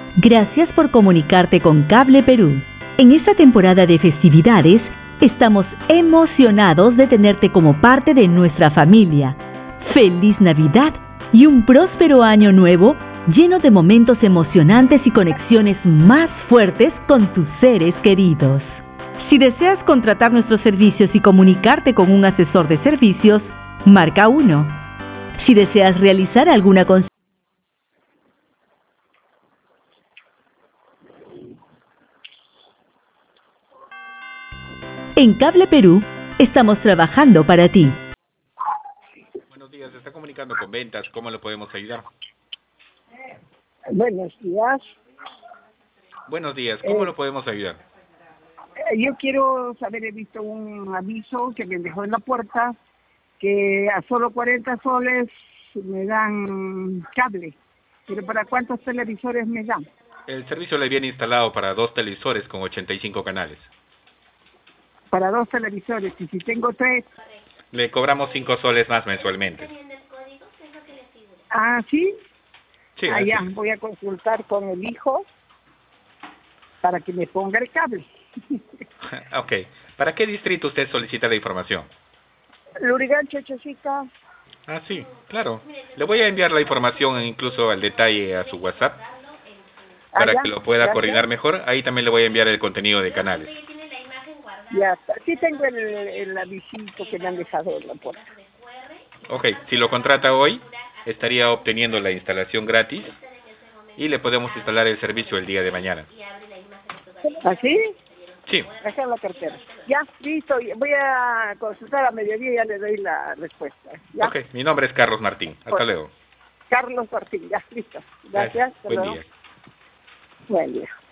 Gracias por comunicarte con Cable Perú. En esta temporada de festividades, estamos emocionados de tenerte como parte de nuestra familia. ¡Feliz Navidad y un próspero año nuevo lleno de momentos emocionantes y conexiones más fuertes con tus seres queridos! Si deseas contratar nuestros servicios y comunicarte con un asesor de servicios, marca 1. Si deseas realizar alguna consulta, en Cable Perú estamos trabajando para ti. Buenos días, se está comunicando con ventas. ¿Cómo le podemos ayudar? Buenos días. Buenos días, ¿cómo lo podemos ayudar? Yo quiero saber, he visto un aviso que me dejó en la puerta que a solo 40 soles me dan cable. Pero ¿para cuántos televisores me dan? El servicio le viene instalado para 2 televisores con 85 canales. Para 2 televisores. Y si tengo 3... Le cobramos 5 soles más mensualmente. Ah, ¿sí? Sí, Ya, así. voy a consultar con el hijo para que me ponga el cable. Ok. ¿Para qué distrito usted solicita la información? Lurigancho, Chosica. Ah, sí, claro. Le voy a enviar la información incluso al detalle a su WhatsApp para Ya, que lo pueda gracias. coordinar mejor. Ahí también le voy a enviar el contenido de canales. Ya está. Sí tengo el avisito que me han dejado en la puerta. Ok, si lo contrata hoy, estaría obteniendo la instalación gratis y le podemos instalar el servicio el día de mañana. ¿Así? Sí. Deja la cartera. Ya, listo. Voy a consultar a mediodía y ya le doy la respuesta. ¿Ya? Ok, mi nombre es Carlos Martín. Hasta luego. Carlos Martín, ya, listo. Gracias. Buen día. Buen día.